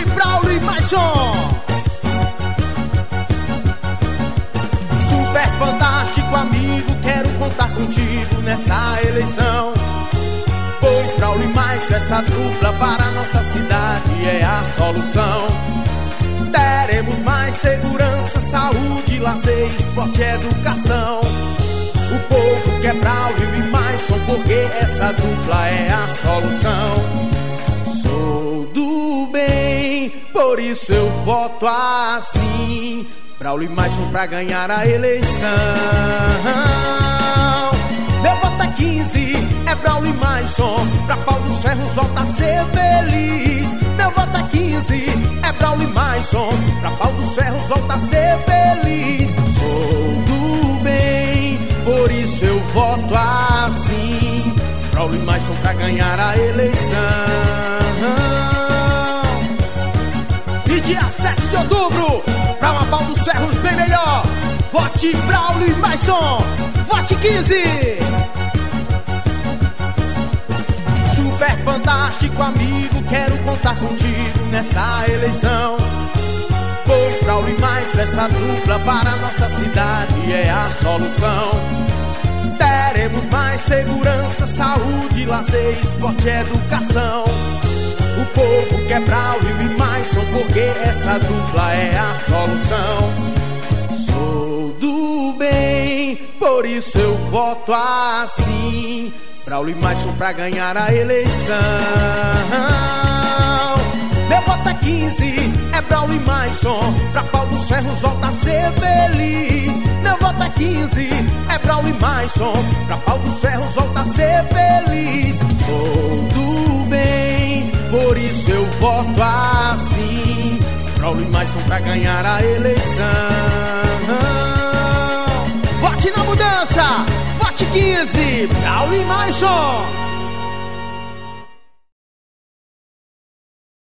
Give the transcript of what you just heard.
Vote Braulio e Maisson. Super fantástico amigo, quero contar contigo nessa eleição. Pois Braulio e Maisson, essa dupla para a nossa cidade é a solução. Teremos mais segurança, saúde, lazer, esporte e educação. O povo quer Braulio e Maisson porque essa dupla é a solução. Sou do bem, por isso eu voto assim. Braulio e Maisson pra ganhar a eleição. Meu voto é 15, é Braulio e Maisson. Pra Pau dos Ferros volta a ser feliz. Meu voto é 15, é Braulio e Maisson. Pra Pau dos Ferros volta a ser feliz. Sou do bem, por isso eu voto assim. Braulio e Maisson pra ganhar a eleição. E dia 7 de outubro, pra uma Pau dos Ferros bem melhor, vote Braulio e Maisson. Vote 15. Super fantástico amigo, quero contar contigo nessa eleição. Pois Braulio e Maisson, essa dupla para a nossa cidade é a solução. Teremos mais segurança, saúde, lazer, esporte e educação. O povo quer Braulio e Maisson porque essa dupla é a solução. Sou do bem, por isso eu voto assim. Braulio e Maisson pra ganhar a eleição. Meu voto é 15, é Braulio e Maisson. Pra Pau dos Ferros volta a ser feliz. Meu voto é 15, é Braulio e Maisson. Pra Pau dos Ferros volta a ser feliz. Sou do bem, por isso eu voto assim. Braulio e Maisson pra ganhar a eleição. Vote na mudança, vote 15, Braulio e Maisson.